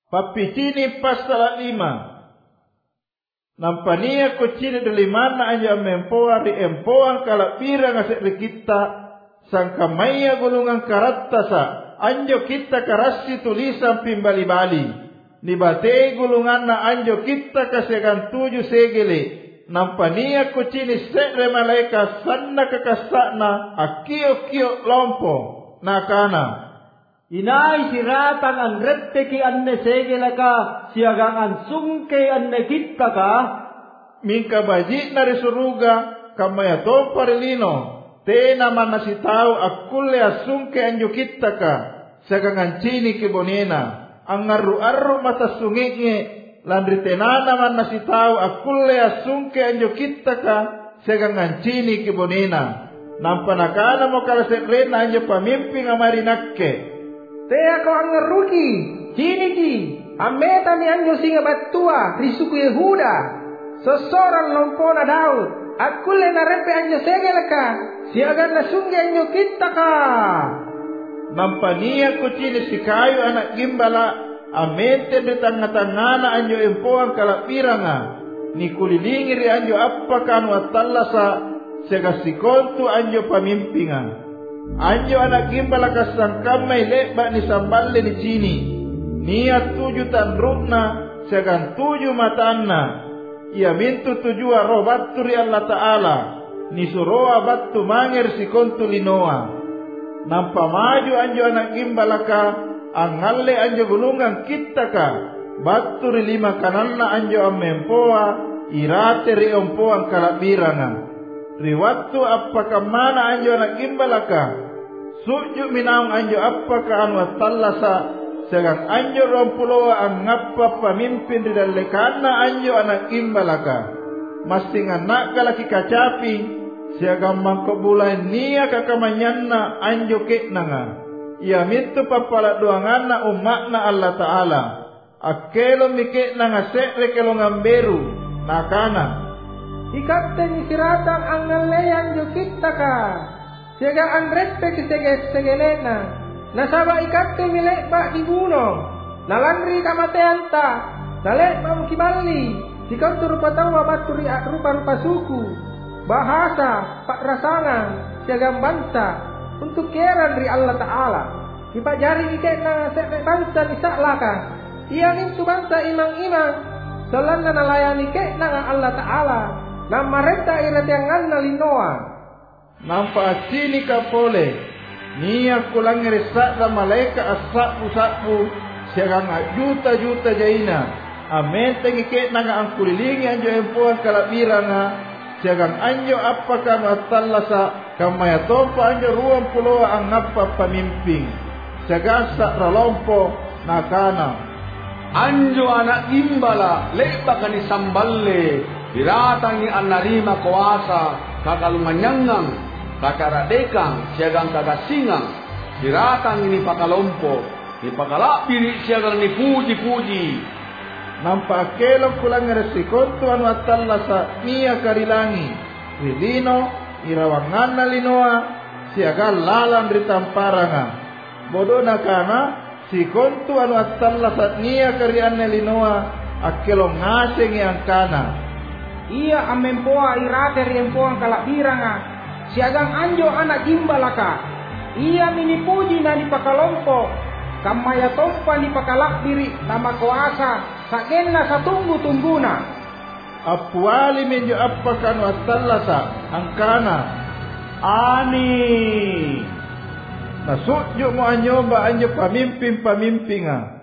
Papicini pasal 5. Nampania ko cini delimana anjo mempoa ri empoang kala pirang asik ri kita sangka maya gulungan karattasa anjo kita karasi tulisan pimbali-bali ni bate gulungan na anjo kita kasegan 7 segele nampania ko cini sekre malaika sanna kakasakna akio-kio lompo nakana inai siratan an retteki anne segelaka siagang an sungke anne kita ka mingka bajik nari suruga kamaya tomparilino tena mana si tau akulle asungke anjo kita ka siagang an cini kibonena angaru-aru mata sungenge landri tenana mana si tau akulle asungke anjo kita ka siagang an cini kibonena nampanakana mo kala sekrena anjo pamimpin amari nakke te ako ang ruki, ciniki, ameta ni anjo singa batua, risuku Yehuda, sesorang lompona Daud, akulle na repe anjo segelaka, siagan na sungge anjo kita ka. Nampania ko cini si kayo anak gimbala, amete de tanga-tangana anjo empoang kalapiranga, ni kulilingi ri anjo appakan watallasa, siaga sikontu anjo pamimpinga. Anjo anak gimbala kasangkam may leba ni samballe ni cini. Niat 7 tanrukna, segan 7 matanna. Ia mintu 7 roh batu ri Allah Ta'ala. Ni suroa batu mangir si kontu linoa. Nampa maju anjo anak gimbala ka, angalle anjo gulungan kita ka. Batu ri 5 kananna anjo amempoa, irate ri ompoang kalabiranga. Riwatu apakah mana anjo anak gimbalaka suju minaung anjo apakah anu tallasa segang anjo rompuloa ang ngapa pamimpin di dalekana anjo anak gimbalaka masing anak galaki kacapi segang mangkobulai nia kakamanyanna anjo keknanga ia mintu papala doangana umakna Allah Ta'ala akelo mikeknanga sekre kelo ngamberu nakana ikatte ni siratan ang ngaleyan jo kita ka. Siaga ang rette ki segelena. Nasaba ikatte milekba di gunung. Nalandri kamateanta. Nalekba mukibali. Sikau turupatawa baturi rupa-rupa suku. Bahasa, pak rasangan, siaga bangsa. Untuk keran ri Allah Ta'ala. Ipajari iketna sekre bangsa nisaklaka. Ia mintu bangsa imang-imang. Selana nalayani ketna Allah Ta'ala. Nama reta iratiangan na linoa. Nampak sini kapole. Niya kulang resak la malaika asapu-sapu. Siagang juta-juta jaina. Amen tengikit naga ang kulilingi anjo empuan kalabiranga. Siagang anjo apakah matallasa. Kamaya tompa anjo ruang puloa ang ngapa pamimping. Siagang sa ralompo nakana. Anjo anak gimbala lepa kani samballe. Biratang ni anarima kuasa kakalunganyangang kakaradekang siagang kagasingang biratang ini pakalompo ni pakalapiri siagang ni puji-puji nampak kelong kulang resiko tuan watalla sa niya karilangi rilino irawangan na linoa siagang lalang ritamparanga bodoh nakana si kontu anu watalla sa niya karian na linoa akelong ngaseng yang kana ia amempoa irate riempoang kalabiranga siagang anjo anak gimbalaka ia minipuji na dipakalompo kamaya tompa dipakalakbiri nama kuasa sakena satunggu-tungguna apuali menjo appakan watallasa angkana ani nasudyo mo anyo ba anjo pamimpin-pamimpinga